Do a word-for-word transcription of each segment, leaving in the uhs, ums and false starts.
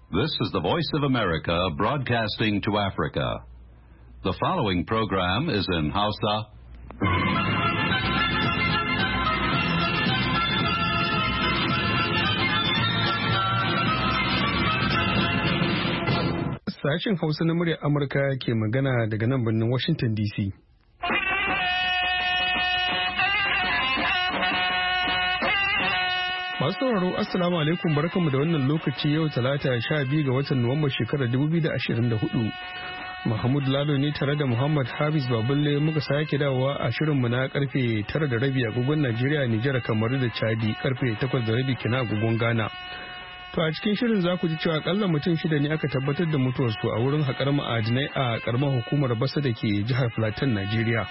This is the Voice of America broadcasting to Africa. The following program is in Hausa. Sashen Hausa na muryar Amurka ke magana daga nan birnin Washington D C. Masu sauraro Assalamu alaikum barkanmu da wannan lokaci yau talata sha biyu ga watan Nuwamba shekarar dubu biyu da ashirin da hudu. Mahmud Lalo ne tare da Muhammad Hafiz Baballe muka sake dawowa a shirinmu na karfe tara da rabi agogon Najeriya, Nijar, Kamaru da Chadi, karfe takwas da rabi kina agogon Ghana. To a cikin shirin za ku ji cewa akalla mutum shida ne aka tabbatar da mutuwarsu a wurin haƙar ma'adinai a ƙaramar hukumar Basa da ke jihar Plateau, Najeriya.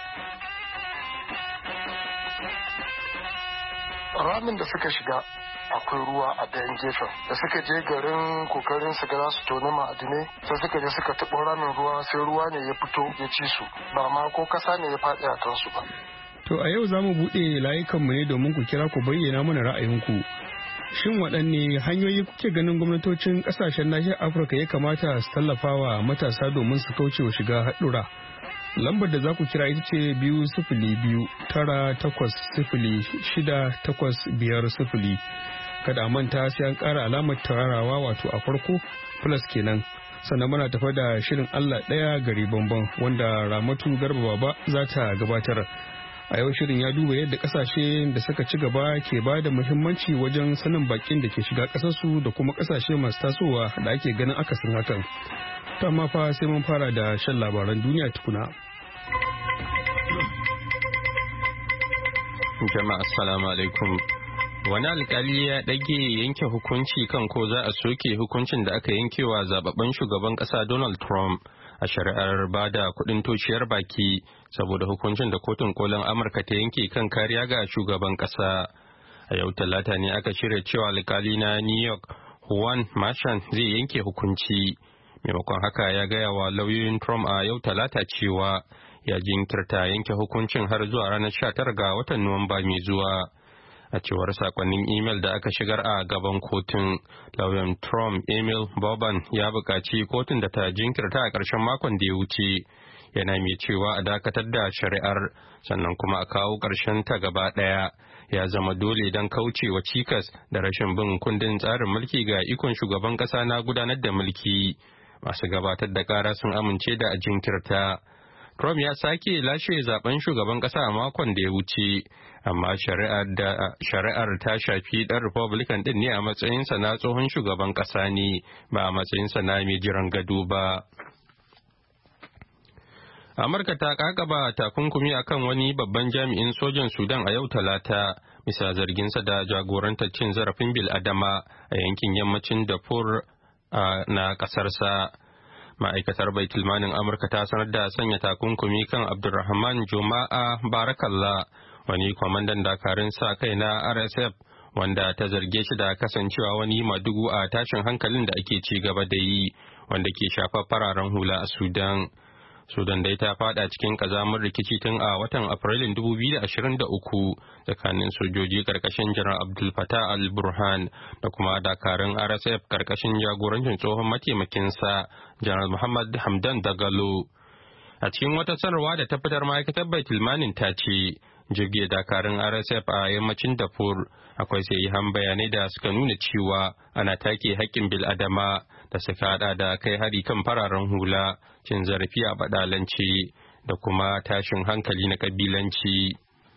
Ramin da suka shiga akwai ruwa a ɗayan gefen da suka je garin kokarin su ga za su toni ma'adinai sai suka je suka taɓo ramin ruwa sai ruwa ne ya fito ya ci su ba ma ko kasa ne ya faɗi a kansu ba. To a yau za mu buɗe layukanmu ne domin ku kira ku bayyana mana ra'ayinku. Shin waɗanne hanyoyi kuke ganin gwamnatocin ƙasashen nahiyar Afirka ya kamata su tallafa wa matasa domin su kauce wa shiga haɗura? Lambar da za ku kira ita ce biyu sifili biyu tara takwas sifili shida takwas biyar sifili. Kada a manta sai an ƙara alamar tararawa wato a farko plus kenan. Sannan muna tafa da shirin Allah ɗaya gari bambam wanda Ramatu Garba Baba za ta gabatar. A yau shirin ya duba yadda kasashe da suka ci gaba ke ba da muhimmanci wajen sanin bakin da ke shiga kasarsu da kuma kasashe masu tasowa da ake ganin akasin hakan. Ta ma fa sai mun fara da shan labaran duniya tukuna. Jama'a assalamu alaikum. Wani alkali ya ɗage yanke hukunci kan ko za a soke hukuncin da aka yankewa zababben shugaban ƙasa Donald Trump a shari'ar ba da kuɗin toshiyar baki saboda hukuncin da kotun kolin Amurka ta yanke kan kariya ga shugaban ƙasa. A yau talata ne aka shirya cewa alkali na New York Juan Merchan zai yanke hukunci. Maimakon haka ya gaya wa lauyoyin Trump a yau talata cewa ya jinkirta yanke hukuncin har zuwa ranar sha tara ga watan Nuwamba mai zuwa. A cewar sakonnin imel da aka shigar a gaban kotun, lauyan Trump Emil Boban ya buƙaci kotun da ta jinkirta a ƙarshen makon da ya wuce. Yana mai cewa a dakatar da shari'ar sannan kuma a kawo ƙarshen ta gaba ɗaya. Ya zama dole don kaucewa cikas da rashin bin kundin tsarin mulki ga ikon shugaban ƙasa na gudanar da mulki. Masu gabatar da ƙara sun amince da a jinkirta. Trump ya sake lashe zaben shugaban kasa a makon da ya wuce, amma shari'ar ta shafi ɗan Republican ɗin ne a matsayinsa na tsohon shugaban kasa ne, ba a matsayinsa na mai jiran gado ba. Amurka ta kakaba takunkumi akan wani babban jami'in sojan Sudan a yau talata, bisa zarginsa da jagorantar cin zarafin bil'adama a yankin yammacin Darfur na ƙasarsa. Ma'aikatar Baitulmanin Amurka ta sanar da sanya takunkumi kan Abdulrahman Juma'a Barakallah, wani kwamandan dakarun sa kai na R S F wanda ta zarge shi da kasancewa wani madugu a tashin hankalin da ake ci gaba da yi wanda ke shafar fararen hula a Sudan. Sudan dai ta fada cikin kazamin rikici tun a watan Afrilun dubu biyu da ashirin da uku tsakanin sojoji karkashin Janar Abdul Fattah al-Burhan da kuma dakarun R S F karkashin jagorancin tsohon mataimakinsa Janar Muhammad Hamdan Dagalo. A cikin wata sanarwa da ta fitar ma'aikatar Baitulmanin ta ce jirgin dakarun R S F a yammacin Darfur akwai sahihan bayanai da suka nuna cewa ana take haƙƙin bil'adama da suka hada da kai hari kan fararen hula, cin zarafi a badalanci da kuma tashin hankali na kabilanci.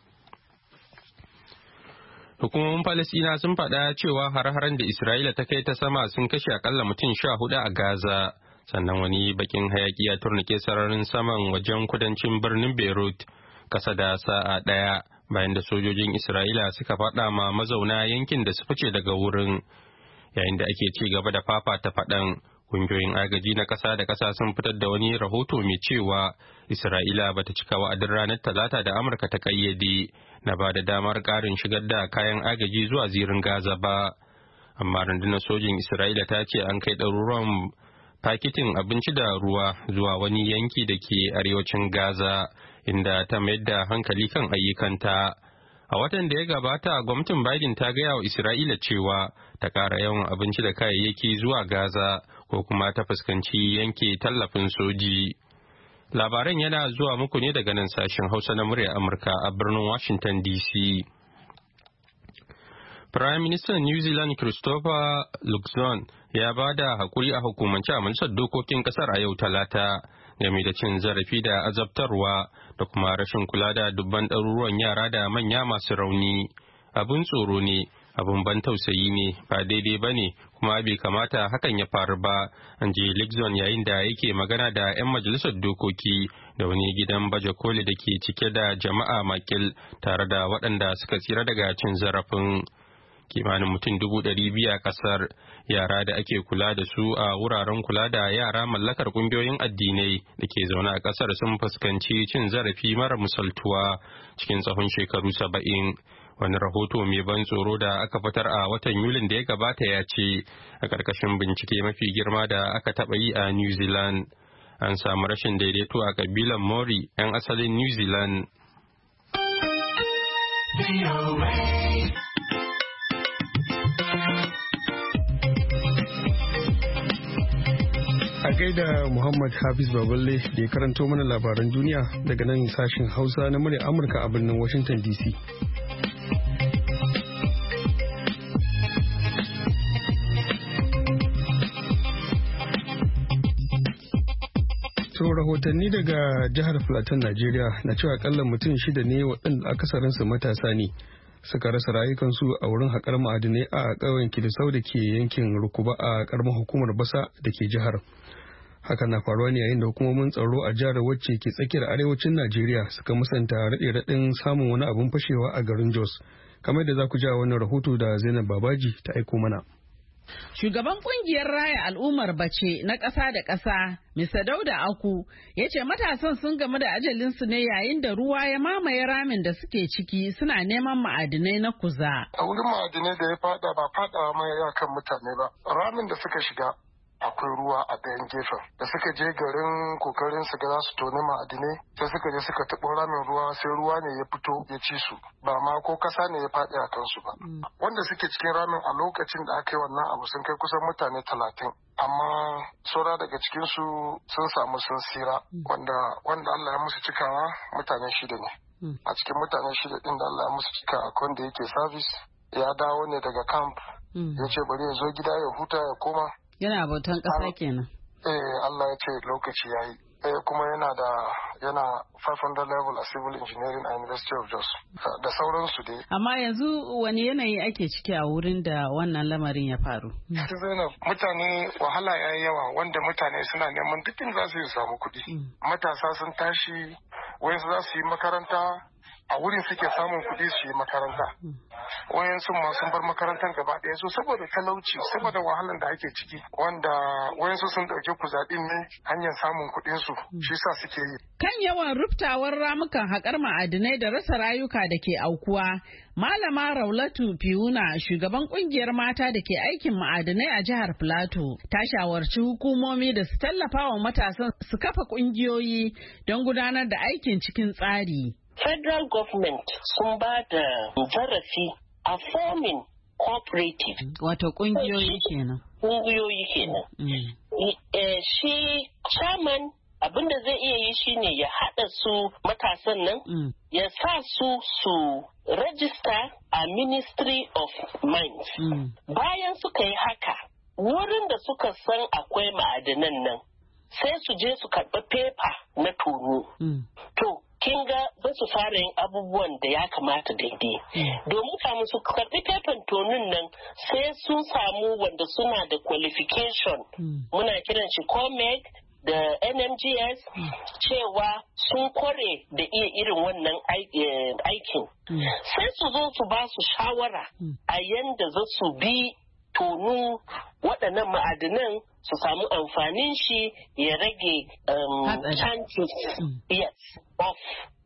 Hukumomin Falasɗina sun faɗa cewa har-haren da Isra'ila ta kai ta sama sun kashe akalla mutum sha hudu a Gaza, sannan wani bakin hayaki ya turnike sararin saman wajen kudancin birnin Beirut kasa da sa'a ɗaya bayan da sojojin Isra'ila suka faɗa ma mazauna yankin da su fice daga wurin. Yayin da ake ci gaba da fafata faɗan, kungiyoyin agaji na ƙasa da ƙasa sun fitar da wani rahoto mai cewa Isra'ila bata cika wa'adin ranar Talata da Amurka ta ƙayyade na ba da damar ƙarin shigar da kayan agaji zuwa zirin Gaza ba. Amma rundunar sojin Isra'ila ta ce an kai ɗaruruwan fakitin abinci da ruwa zuwa wani yanki da ke arewacin Gaza, inda ta mayar da hankali kan ayyukanta. A watan da ya gabata, gwamnatin Biden ta gaya wa Isra'ila cewa ta ƙara yawan abinci da kayayyaki zuwa Gaza ko kuma ta fuskanci yanke tallafin soji. Labaran yana zuwa muku ne daga nan sashen Hausa na murya Amurka a birnin Washington D C. Prime Minister New Zealand Christopher Luxon ya ba da haƙuri a hukumance a Majalisar Dokokin ƙasar a yau Talata game da cin zarafi da azabtarwa da kuma rashin kula da dubban ɗaruruwan yara da manya masu rauni. Abin tsoro ne, abin ban tausayi ne, ba daidai ba ne, kuma bai kamata hakan ya faru ba, an je Luxon yayin da yake magana da 'yan majalisar dokoki da wani gidan baje koli da ke cike da jama'a makil tare da waɗanda suka tsira daga cin zarafin. Kimanin mutum dubu ɗari biyu a ƙasar, yara da ake kula da su a wuraren kula da yara mallakar ƙungiyoyin addinai da ke zaune a ƙasar sun fuskanci cin zarafi mara misaltuwa cikin tsawon shekaru saba'in. Wani rahoto mai ban tsoro da aka fitar a watan Yulin da ya gabata ya ce a ƙarƙashin bincike mafi girma da aka taɓa yi a New Zealand an samu rashin daidaito a ƙabilan Maori 'yan asalin New Zealand. A gaida Muhammad Hafiz Baballe da ya karanto mana labaran duniya daga nan sashen Hausa na murya Amurka a birnin Washington D C. To rahotanni daga jihar Plateau, Najeriya na cewa akalla mutum shida ne waɗanda akasarinsu matasa ne suka rasa rayukansu a wurin haƙar ma'adinai a ƙauyen Kidisau da ke yankin Rukuba a ƙaramar hukumar Basa da ke jihar. Hakan na faruwa ne yayin da hukumomin tsaro a jihar wacce ke tsakiyar arewacin Najeriya suka musanta raɗe-raɗin samun wani abin fashewa a garin Jos. Kamar da za ku ji a wannan rahoto da Zainab Babaji ta aiko mana. Shugaban kungiyar raya al'ummar Bace na ƙasa da ƙasa, Mister Dauda Aku, ya ce matasan sun gamu da ajalinsu ne yayin da ruwa ya mamaye ramin da suke ciki suna neman ma'adinai na kuza. A wurin ma'adinai da ya fada ba fadawa mai yakan mutane ba, ramin da suka shiga akwai ruwa a ɗayan gefen da suka je garin kokarin su ga za su toni ma'adinai sai suka je suka taɓo ramin ruwa sai ruwa ne ya fito ya ci su ba ma ko kasa ne ya faɗi a kansu ba. Wanda suke cikin ramin a lokacin da aka yi wannan abu sun kai kusan mutane talatin amma saura daga cikin su sun samu sun sira wanda wanda Allah ya musu cikawa mutane shida ne. A cikin mutane shida din da Allah ya musu cikawa akwai wanda yake service ya dawo ne daga camp ya ce bari ya zo gida ya huta ya koma. Yana bautan ƙasa kenan. Eh Allah ya ce lokaci ya yi. Eh kuma yana da yana five hundred level a civil engineering a University of Jos da sauransu dai. Amma yanzu wani yanayi ake ciki a wurin da wannan lamarin ya faru? Zainab, mutane wahala ya yi yawa wanda mutane suna neman duk inda za su yi samu kuɗi. Matasa sun tashi wayansu za su yi makaranta a wurin suke samun kuɗi su yi makaranta. Wayansu ma sun bar makarantar gaba ɗaya so saboda talauci saboda wahalan da ake ciki wanda wayansu sun ɗauki kuzaɗin ne hanyar samun kuɗin su shi sa suke yi. Kan yawan ruftawar ramukan haƙar ma'adinai da rasa rayuka da ke aukuwa, Malama Raulatu Fiuna, shugaban ƙungiyar mata da ke aikin ma'adinai a jihar Plateau, ta shawarci hukumomi da su tallafa wa matasan su kafa ƙungiyoyi don gudanar da aikin cikin tsari. Federal government sun ba da zarafi a forming cooperative. Wato kungiyoyi kenan. Kungiyoyi kenan. Mm. E, shi chairman abinda zai iya yi shine ya haɗa su matasan nan, mm. ya sa su su register a Ministry of Mines. Mm. Bayan suka yi haka, wurin da suka san akwai ma'adanan nan, sai su je su karɓi paper na tono. Mm. To, kin ga za su fara yin abubuwan da ya kamata daidai. Domin kamun su karɓi fefan tonin nan sai sun samu wanda suna da qualification. Muna kiran shi COMEG da N M G S cewa sun kware da iya irin wannan aikin. Sai su zo su ba su shawara a yanda za su bi tonu waɗannan ma'adinan su samu amfanin shi ya rage um, chances mm. yes, of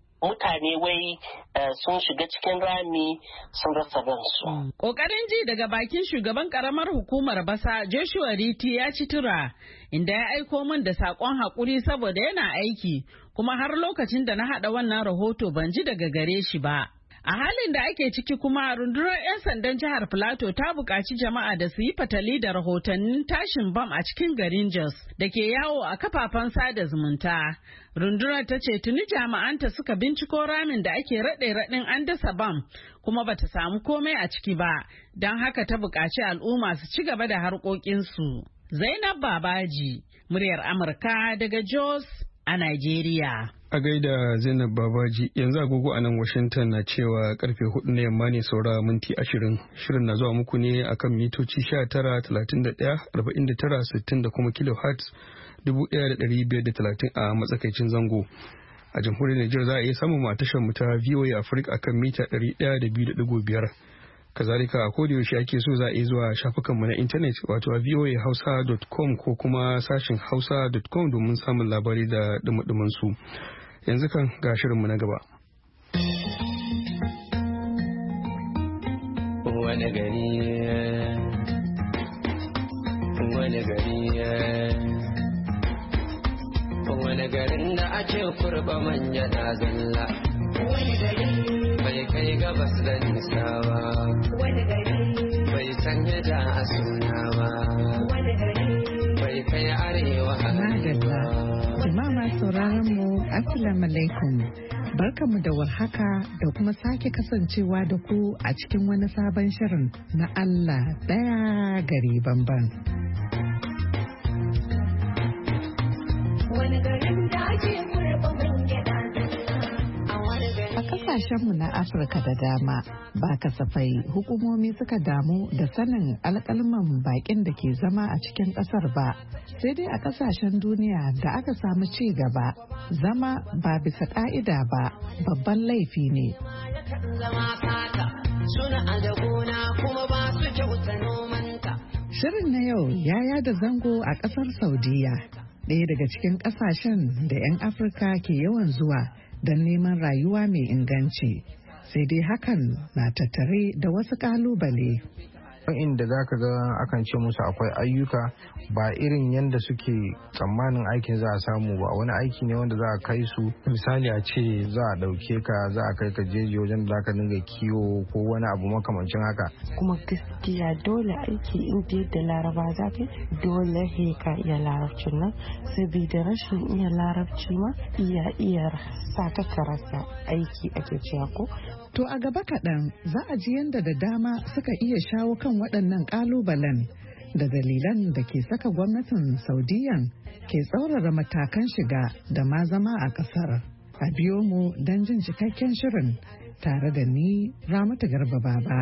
mutane wai uh, sun shiga cikin rami sun rasa ransu. Ƙoƙarin ji daga bakin shugaban ƙaramar hukumar Basa Joshua Riti ya ci tura inda ya aiko min da saƙon haƙuri saboda yana aiki kuma har lokacin da na haɗa wannan rahoto ban ji daga gare shi ba. A halin da ake ciki kuma rundunar 'yan sandan jihar Filato ta buƙaci jama'a da su yi fatali da rahotannin tashin bam a cikin garin Jos da ke yawo a kafafen sada zumunta. Rundunar ta ce tuni jami'anta suka binciko ramin da ake raɗe-raɗin an dasa bam kuma bata samu komai a ciki ba, don haka ta buƙaci al'umma su ci gaba da harkokinsu. Zainab Babaji, muryar Amurka daga Jos a Najeriya. A gaida Zainab Babaji, yanzu agogo a nan Washington na cewa karfe hudu na yamma ne saura minti ashirin. Shirin na zuwa muku ne akan mitoci sha tara, talatin da ɗaya, arba'in da tara, sittin da kuma kilohertz dubu ɗaya da ɗari biyar da talatin a matsakaicin zango. A jamhuriyar Nijar za a iya samun mu a tashar mu ta V O A Africa akan mita ɗari ɗaya da biyu da ɗigo biyar. Kazalika a koda yaushe ake so za a iya zuwa shafukanmu na intanet wato a voa hausa dot com ko kuma sashin hausa dot com domin samun labari da dumudumin su. Yanzu kan ga shirinmu na gaba. Wani gari wani gari wani garin da ake kurba manya na zalla, wani gari bai kai gabas da nisa ba, wani gari bai sanya da a suna ba, wani gari bai kai arewa hannu ba. Jama'a masu sauraron mu assalamu alaikum, barkamu da warhaka da kuma sake kasancewa da ku a cikin wani sabon shirin na Allah daya gari banban. Wani garin da ake kurba manya na A kasashenmu na Afirka da dama ba kasafai hukumomi suka damu da sanin alkalman bakin da ke zama a cikin kasar ba, sai dai a kasashen duniya da aka samu ci gaba zama ba bisa ka'ida ba babban laifi ne. Shirin na yau ya yada zango a kasar Saudiya, ɗaya daga cikin kasashen da 'yan Afirka ke yawan zuwa don neman rayuwa mai inganci, sai dai hakan na tattare da wasu kalubale. inda za ka ga akan ce musu akwai ayyuka ba irin yadda suke tsammanin aikin za a samu ba, wani aiki ne wanda za a kai su, misali a ce za a ɗauke ka za a kai ka jeji wajen da za ka dinga kiwo ko wani abu makamancin haka. Kuma gaskiya dole aiki in da laraba za ka dole he ka iya larabcin nan, saboda rashin iya larabci ma iya iya sa ka karasa aiki ake cewa ko. To a gaba kaɗan za a ji yadda da dama suka iya shawo kan waɗannan ƙalubalen da dalilan da ke saka gwamnatin Saudiyan ke tsaurara matakan shiga da ma zama a ƙasar. A biyo mu don jin cikakken shirin tare da ni Ramatu Garba Baba.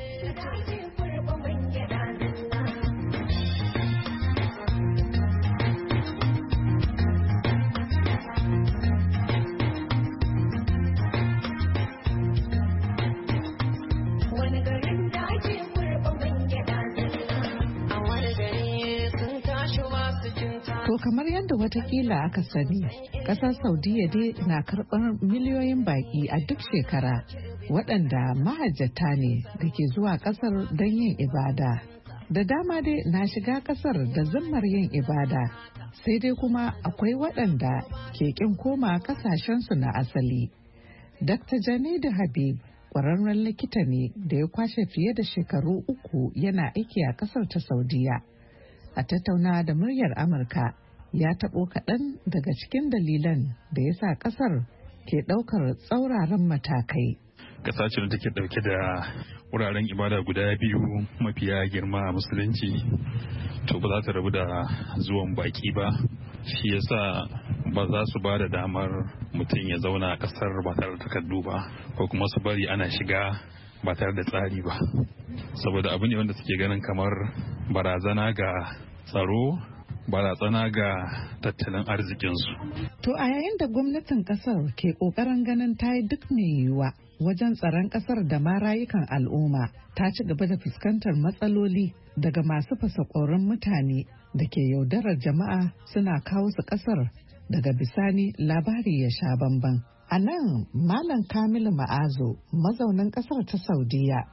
To kamar yadda watakila aka sani, kasar Saudiya dai na karɓar miliyoyin baƙi a duk shekara waɗanda mahajjata ne da ke zuwa ƙasar don yin ibada. Da dama dai na shiga ƙasar da zimmar yin ibada, sai dai kuma akwai waɗanda ke ƙin koma ƙasashensu na asali. Dakta Janidu Habib ƙwararren likita ne da ya kwashe fiye da shekaru uku yana aiki a ƙasar ta Saudiya. A tattauna da muryar Amurka ya taɓo kaɗan daga cikin dalilan da ya sa ƙasar ke ɗaukar tsauraran matakai. Ƙasa ce da take ɗauke da wuraren ibada guda biyu mafiya girma a musulunci, to ba za ta rabu da zuwan baƙi ba, shi yasa ba za su ba da damar mutum ya zauna a ƙasar ba tare da takardu ba, ko kuma su bari ana shiga ba tare da tsari ba, saboda abu ne wanda suke ganin kamar barazana ga tsaro, barazana ga tattalin arzikinsu. To a yayin da gwamnatin kasar ke kokarin ganin ta yi duk mai yiwuwa wajen tsaron kasar da ma rayukan al'umma, ta ci gaba da fuskantar matsaloli daga masu fasakorin mutane da ke yaudarar jama'a suna kawo su kasar, daga bisani labari ya sha bamban. A nan Malam Kamilu Ma'azo, mazaunin kasar ta Saudiya,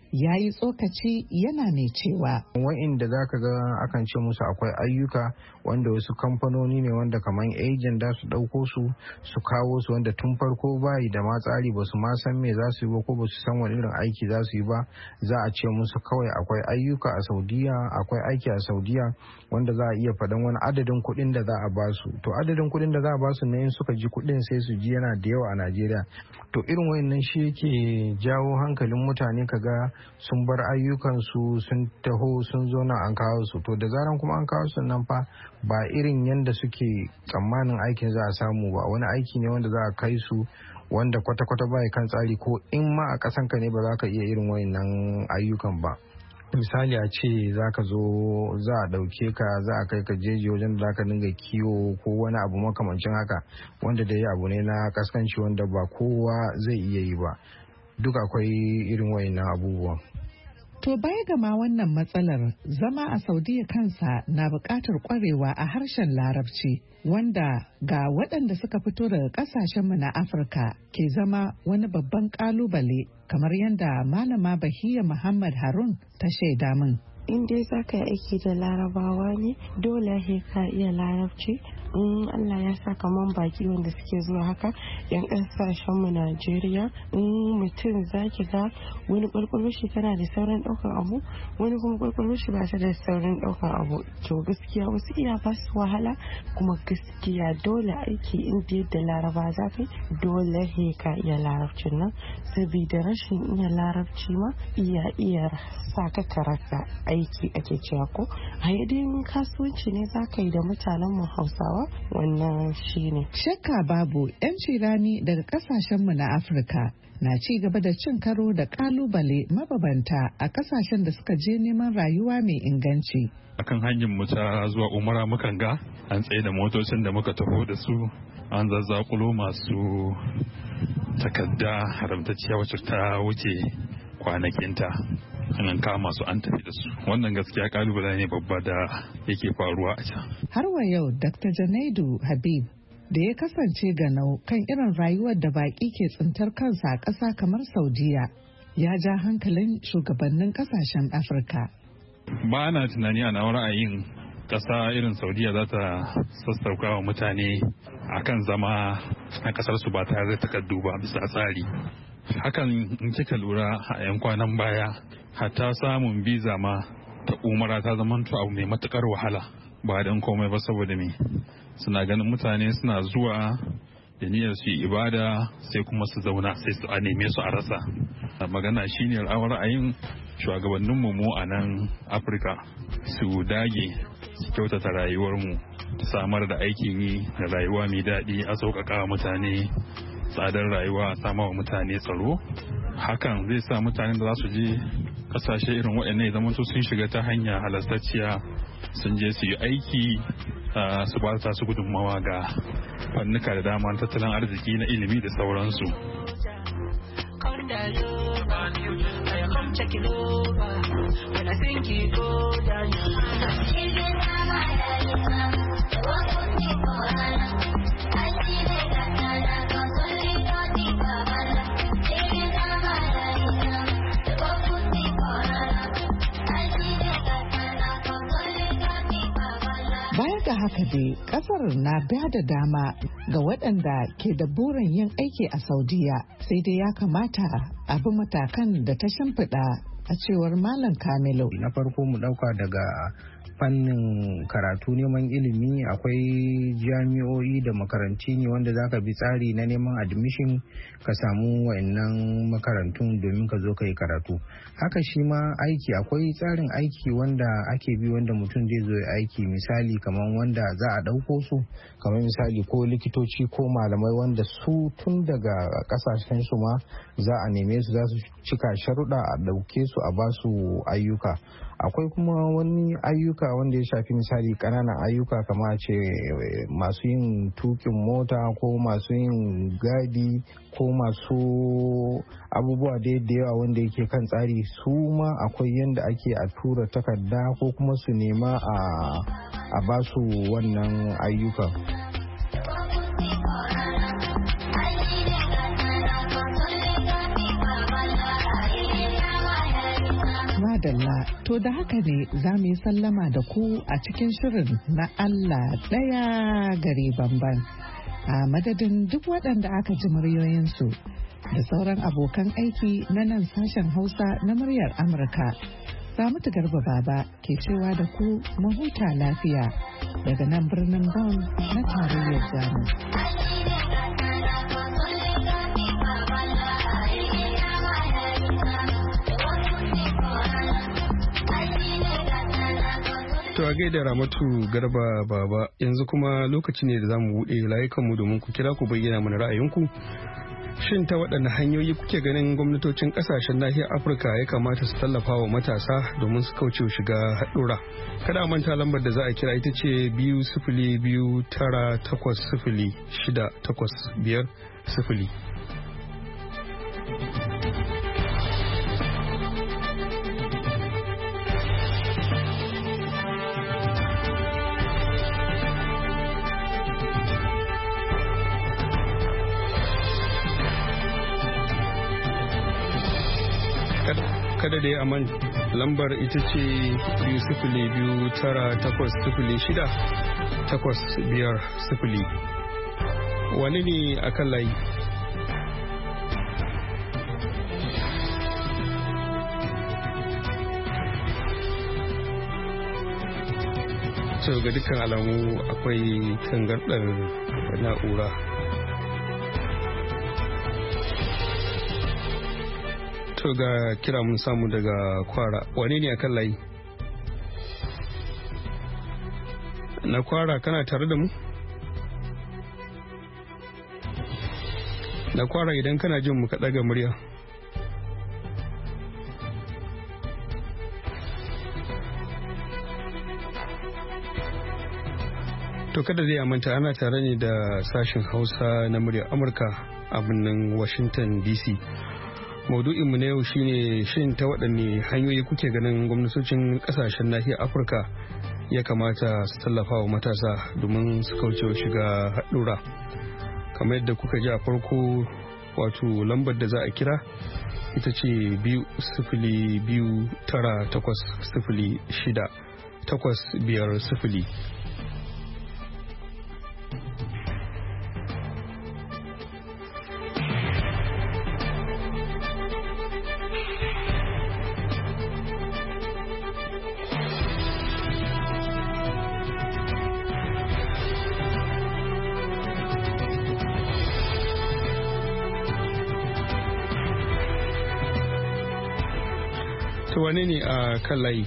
ya yi tsokaci yana mai cewa wa'inda za ka ga akan ce musu akwai ayyuka wanda wasu kamfanoni ne wanda kamar agent da su ɗauko su su kawo su wanda tun farko bayi da ma tsari ba su ma san me za su yi ba ko ba su san wani irin aiki za su yi ba, za a ce musu kawai akwai ayyuka a Saudiya, akwai aiki a Saudiya wanda za a iya faɗan wani adadin kuɗin da za a ba su. To adadin kuɗin da za a ba su ne in suka ji kuɗin sai su ji yana da yawa a Najeriya. To irin wayannan shi yake jawo hankalin mutane kaga sun bar ayyukansu sun taho sun zo nan an kawo su. To da zaran kuma an kawo su nan fa ba irin yanda suke tsammanin aikin za a samu ba, wani aiki ne wanda za a kai su wanda kwata-kwata ba kan tsari, ko in ma a ƙasanka ne ba za ka iya irin wayannan ayyukan ba. Misali a ce za ka zo za a ɗauke ka za a kai ka jeji wajen da za ka dinga kiwo ko wani abu makamancin haka wanda da ya abu ne na kaskanci wanda ba kowa zai iya yi ba. Duk akwai irin wayannan abubuwan. To baya ga ma wannan matsalar, zama a Saudiya kansa na buƙatar ƙwarewa a harshen Larabci, wanda ga waɗanda suka fito daga ƙasashenmu na Afirka ke zama wani babban ƙalubale, kamar yadda Malama Bahiya Muhammad Harun ta shaida min. In dai za ka yi aiki da Larabawa ne, dole he ka iya Larabci. In Allah ya sa kaman baki wanda suke zuwa haka yan kasashen mu Najeriya, in mutum zaki ga wani kwalkwalwar shi tana da sauran daukan abu, wani kuma kwalkwalwar shi ba ta da sauran daukan abu. To gaskiya wasu iya ba su wahala, kuma gaskiya dole aiki in da yadda Laraba za ka yi dole he ka iya Larabcin nan, saboda rashin iya Larabci ma iya iya sa ka karasa aiki ake cewa ko a yadda kasuwanci ne za ka yi da mutanen mu Hausawa. Wannan shi ne. Shakka babu 'yanci rani daga kasashenmu na Afirka na ci gaba da cin karo da kalubale mababanta a kasashen da suka je neman rayuwa mai inganci. Akan hanyar mu ta zuwa Umara mukan ga an tsaye da motocin da muka taho da su, an zazzakulo masu takarda haramtacciya wacce ta wuce kwanakinta, an kama su an tafi da su. Wannan gaskiya kalubale ne babba da yake faruwa a can. Har wa yau Dakta Janaidu Habib da ya kasance ganau kan irin rayuwar da baki ke tsintar kansa a ƙasa kamar Saudiya ya ja hankalin shugabannin ƙasashen Afirka. Ba na tunani a nawar ra'ayin ƙasa irin Saudiya za ta sassauka wa mutane akan zama a ƙasar su ba tare da takardu ba bisa tsari. Hakan in kika lura a 'yan kwanan baya hatta samun biza ma ta umara ta zamanto abu mai matukar wahala, ba don komai ba saboda me suna ganin mutane suna zuwa da niyyar su ibada sai kuma su zauna sai su a neme su a rasa. Magana shine ra'ayin shugabannin mu a nan Afirka su dage su kyautata rayuwar mu, samar da aikin yi da rayuwa mai daɗi, a sauƙaƙa mutane tsadar rayuwa, a sama wa mutane tsaro. Hakan zai sa mutanen da za su je kasashe irin waɗannan ya zama sun shiga ta hanya halastacciya, sun je su yi aiki, su ba su gudunmawa ga fannuka da dama tattalin arziki na ilimi da sauransu. Da haka dai kasar na ba da dama ga waɗanda ke da burin yin aiki a Saudiya, sai dai ya kamata a bi matakan da ta shimfiɗa, a cewar Malam Kamilu. Na farko mu ɗauka daga fannin karatu neman ilimi, akwai jami'o'i da makaranti ne wanda zaka bi tsari na neman admission ka samu wayannan makarantun domin ka zo ka yi karatu. Haka shi ma aiki, akwai tsarin aiki wanda ake bi wanda mutum zai zo ya aiki, misali kamar wanda za a ɗauko su kamar misali ko likitoci ko malamai wanda su tun daga kasashen su ma za a neme su za su cika sharuɗa a ɗauke su a basu ayyuka. Akwai kuma wani ayyuka wanda ya shafi misali ƙananan ayyuka kamar ce masu yin tukin mota ko masu yin gadi ko masu abubuwa da yawa wanda yake kan tsari, su ma akwai yadda ake a tura takarda ko kuma su nema a basu wannan ayyukan. madalla, to da haka ne za mu yi sallama da ku a cikin shirin na Allah ɗaya gari bamban. A madadin duk waɗanda aka ji muryoyinsu da sauran abokan aiki na nan sashen Hausa na muryar Amurka. Ramatu Garba Baba ke cewa da ku mahuta lafiya daga nan birnin Bonn na tarayyar Jamus. To a gaida Ramatu Garba Baba, yanzu kuma lokaci ne da za mu buɗe layukanmu domin ku kira ku bayyana mana ra'ayinku. Shin ta waɗanne hanyoyi kuke ganin gwamnatocin ƙasashen nahiyar Afirka ya kamata su tallafa wa matasa domin su kauce shiga haɗura? Kada a manta lambar da za a kira ita ce biyu sifili biyu tara takwas sifili shida takwas biyar sifili. Kada dai aman lambar ita ce biyu sifili biyu tara takwas sifili shida takwas biyar sifili. Wani ne a kan layi? So ga dukkan alamu akwai tangarɗar na'ura. To ga kira mun samu daga Kwara. Wane ne akan layi? Na Kwara, kana tare da mu? Na Kwara, idan kana jin mu ka daga murya. To kada zai manta ana tare ne da sashen Hausa na muryar Amurka a birnin Washington D C. Maudu'inmu na yau shine shin ta waɗanne hanyoyi kuke ganin gwamnatocin ƙasashen nahiyar Afirka ya kamata su tallafa wa matasa domin su kauce shiga haɗura. Kamar yadda kuka ji a farko, wato lambar da za a kira ita ce biyu sifili biyu tara takwas sifili shida takwas biyar sifili. Wane ne a kan layi?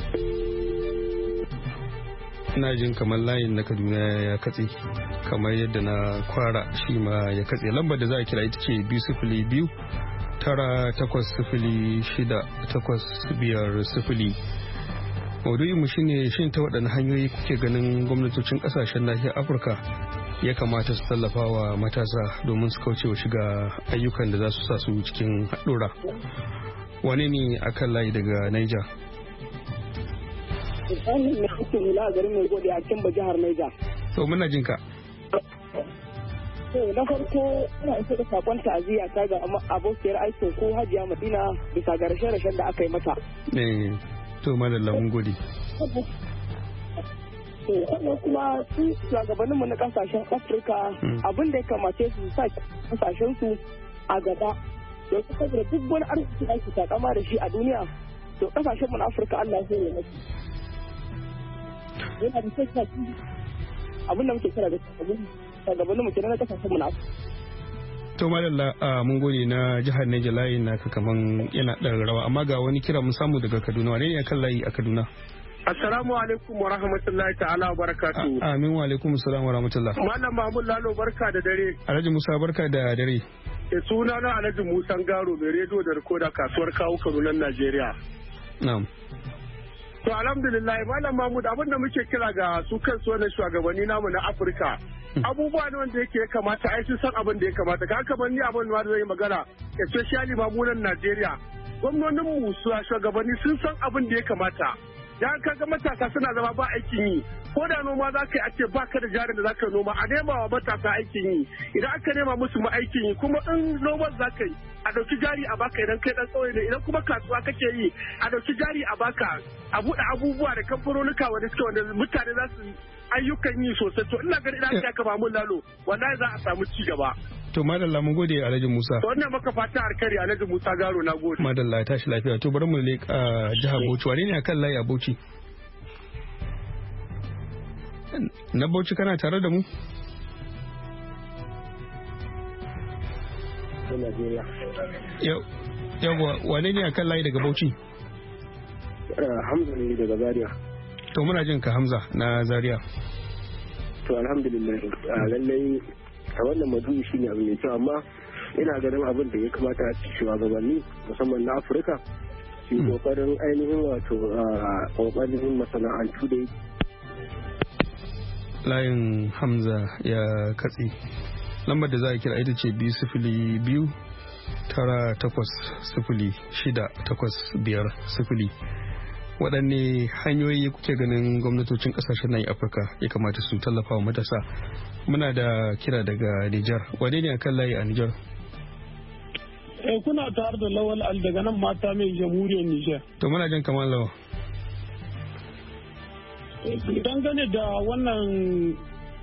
Ina jin kamar layin na Kaduna ya katse, kamar yadda na Kwara shi ma ya katse. Lambar da za a kira ita ce biyu sifili biyu tara takwas sifili shida takwas biyar sifili. Maudu'inmu shine shin ta waɗanne hanyoyi kuke ganin gwamnatocin ƙasashen nahiyar Afirka ya kamata su tallafa wa matasa domin su kauce wa shiga ayyukan da za su sa su cikin haɗura. Wane ne a kan layi daga Niger? Ibrahim ne ake hula a garin mai gode a Kimba jihar Niger. To muna jin ka. To na farko ina isa da sakon ta'aziyya ta ga abokiyar aikin ko Hajiya Madina bisa ga rashe-rashen da aka yi mata. Eh, to malalla mun gode. To sannan kuma su shugabanninmu na kasashen Afirka abin da ya kamace su sa kasashen su a gaba. Da suka da duk wani arziki da ake takama da shi a duniya, to kasashen mu na Afirka Allah ya yi maki. Yana da sai abin da muke kira da shugabannin mu kenan na kasashen mu na Afirka. To madalla mun gode na jihar Niger, layin naka kaman yana ɗan rawa, amma ga wani kira mun samu daga Kaduna. Wane ne kan layi a Kaduna? Assalamu alaikum wa rahmatullahi ta'ala wa barakatuhu. Amin wa alaikum assalam wa rahmatullah. Malam Mahmud Lalo, barka da dare. Alhaji Musa, barka da dare. E suna na Alhaji Musa Garo, mai rediyo da rikoda kasuwar kawo Kaduna Najeriya. Na'am. To alhamdulillah Malam Mahmud, abin da muke kira ga su kansu wannan shugabanni namu na Afirka. Abubuwa ne wanda yake ya kamata ai sun san abin da ya kamata. Ka kamar ni abin da zai yi magana, especially mamunan Najeriya. Gwamnonin mu shugabanni sun san abin da ya kamata. Dan kaga matasa suna zama ba aikin yi, ko da noma za ka yi a ce ba ka da jarin da za ka noma, a nema wa matasa aikin yi. Idan aka nema musu ma aikin yi, kuma in noman za ka yi a ɗauki jari a baka idan kai ɗan ƙauye ne, idan kuma kasuwa kake yi a ɗauki jari a baka, a buɗe abubuwa da kamfanonuka wanda suke wanda mutane za su ayyukan yi sosai. To ina ganin idan aka ba mun lalo wallahi za a samu ci gaba. To madalla mun gode Alhaji Musa. To wannan maka fata alkari Alhaji Musa Garo, na gode. Madalla tashi lafiya. To bari mu leƙa jihar Bauchi. Wane ne akan layi a Bauchi? Na Bauchi kana tare da mu? Yawwa wane ne akan layi daga Bauchi? Hamza ne daga Zaria. To muna jin ka Hamza na Zaria. To alhamdulillah lallai a wannan maudu'i shine abu mai kyau, amma ina ganin abin da ya kamata a cikin shugabanni musamman na Afirka su yi kokarin ainihin wato kokarin masana'antu da layin Hamza ya katse. Lambar da za a kira ita ce biyu sifili biyu tara takwas sifili shida takwas biyar sifili. Waɗanne hanyoyi kuke ganin gwamnatocin ƙasashen nan Afirka ya kamata su tallafa wa matasa? Muna da kira daga Nijar. Wane ne akan layi a Nijar? Eh kuna tare da Lawal Al daga nan mata mai jamhuriyar Nijar. To muna jin kamar Lawal. Dangane da wannan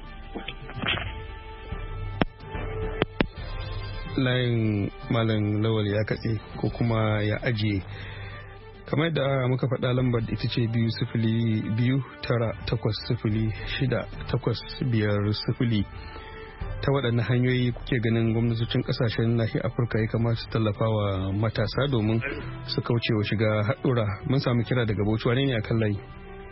layin Malam Lawal ya katse ko kuma ya ajiye. Kamar da muka faɗa lambar ita ce biyu sifili biyu tara takwas sifili shida takwas biyar sifili. Ta waɗanne hanyoyi kuke ganin gwamnatocin ƙasashen nahiyar Afirka ya kamata su tallafa wa matasa domin su kauce wa shiga haɗura? Mun samu kira daga Bauchi. Wane ne a kan layi?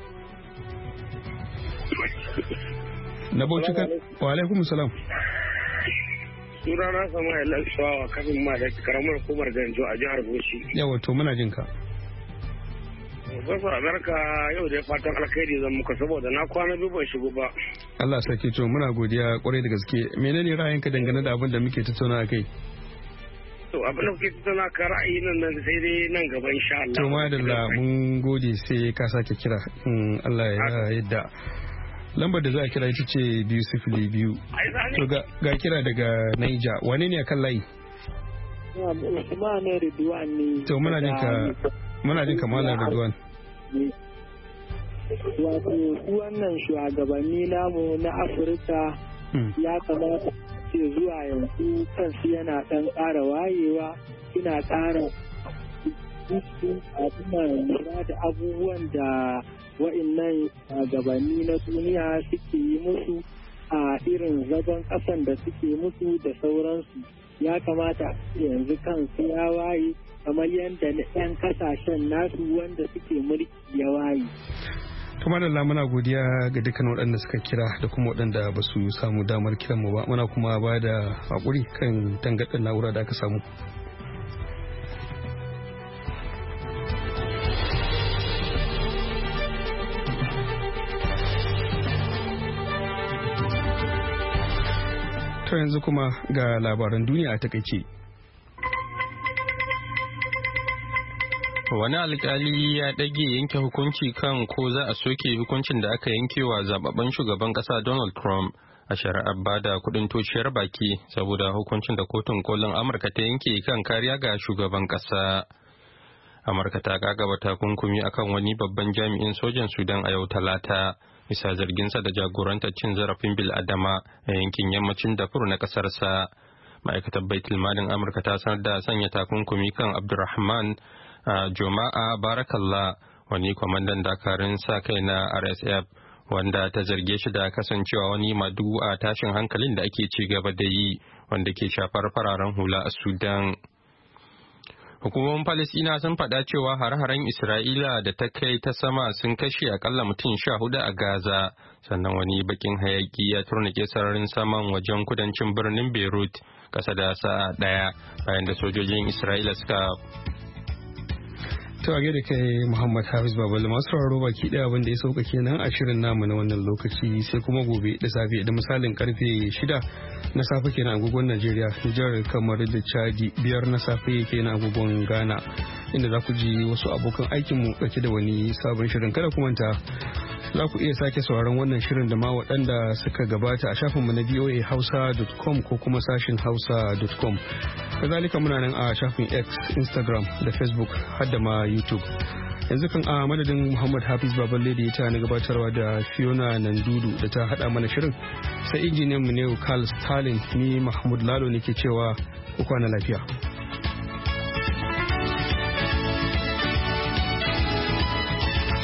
Na Bauchi kan? Wa alaikum salam. Sunana Sama'il Al-Shawa kafin ma da karamar hukumar Ganjo a jihar Bauchi. Yawa to muna jin ka. Basu Amerika yau da fatan alkhairi zan muka saboda na kwana biyu ban shigo ba. Allah sarki to muna godiya kwarai da gaske. Menene ra'ayinka dangane da abin da muke tattauna kai? To abin da kuke tattauna ka ra'ayi nan nan sai dai nan gaba insha Allah. To madalla mun gode sai ka sake kira. Allah ya yadda. Lambar da za a kira ita ce biyu sifili biyu. To ga kira daga Naija. Wane ne akan layi? Usman ne Ridwan ne. To muna jin ka muna jin ka Malam Ridwan. Wato wannan shugabanni namu na Afirka ya kamata ce zuwa yanzu kansu yana ɗan ƙara wayewa, suna ƙara abin lura da abubuwan da wa'innan shugabanni na duniya suke yi musu a irin zagon ƙasan da suke musu da sauransu. Ya kamata yanzu kansu ya waye kamar yadda na 'yan kasashen nasu wanda suke mulki ya waye. Kamar da muna godiya ga dukkan waɗanda suka kira da kuma waɗanda ba su samu damar kiran mu ba, muna kuma ba da haƙuri kan tangaɗin na'ura da aka samu. To yanzu kuma ga labaran duniya a takaice. Wani alkali ya ɗage yanke hukunci kan ko za a soke hukuncin da aka yanke wa zababben shugaban ƙasa Donald Trump a shari'ar bada kuɗin toshiyar baki saboda hukuncin da kotun kolin Amurka ta yanke kan kariya ga shugaban ƙasa. Amurka ta gagaba takunkumi akan wani babban jami'in sojan Sudan a yau Talata bisa zarginsa da jagorantar cin zarafin bil'adama a yankin yammacin Darfur na ƙasarsa. Ma'aikatar Baitul Malin Amurka ta sanar da sanya takunkumi kan Abdulrahman Uh, Joma'a Barakallah, wani kwamandan dakarun sa kai na R S F wanda ta zarge shi da kasancewa wani madugu a tashin hankalin da ake ci gaba da yi wanda ke shafar fararen hula a Sudan. Hukumomin Falasɗina sun faɗa cewa har-haren Isra'ila da ta kai ta sama sun kashe akalla mutum sha hudu a Gaza, sannan wani bakin hayaki ya turnike sararin saman wajen kudancin birnin Beirut kasa da sa'a ɗaya bayan da sojojin Isra'ila suka To a gaida kai Muhammad Hafiz Babalu, masu sauraro baki daya abin da ya sauka kenan a shirin namu na wannan lokaci, sai kuma gobe da safe da misalin karfe shida na safe kenan agogon Najeriya, Nijar, kamar da Chadi, biyar na safe kenan agogon Ghana, inda za ku ji wasu abokan aikin mu dauke da wani sabon shirin. Kada ku manta Za ku iya sake sauraron wannan shirin da ma waɗanda suka gabata a shafinmu na voa hausa dot com ko kuma sashin hausa dot com. Kazalika muna nan a shafin X, Instagram da Facebook har da ma YouTube. Yanzu kan a madadin Muhammad Hafiz Baballe da ya ta na gabatarwa da Fiona Nandudu da ta haɗa mana shirin, sai injiniyan mu ne Carl Stalin, ni Mahmud Lalo ne ke cewa ku kwana lafiya.